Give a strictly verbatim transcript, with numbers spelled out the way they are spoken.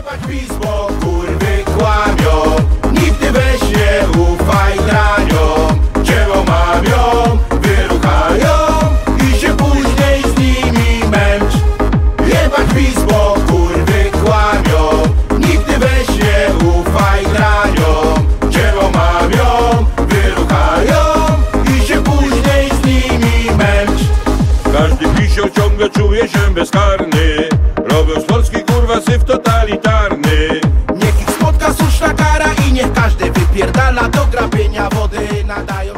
Jebać PiS, bo kurwy kłamią. Nigdy weź nie ufaj graniom. Dzieło mamią, wyruchają i się później z nimi męcz. Jebać PiS, bo kurwy kłamią. Nigdy weź nie ufaj graniom. Dzieło mamią, wyruchają i się później z nimi męcz. Każdy pisio ciągle czuje się bezkarny. Robią z Polski kurwa syf totalitarny. Niech ich spotka słuszna kara i niech każdy wypierdala do grabienia wody nadają.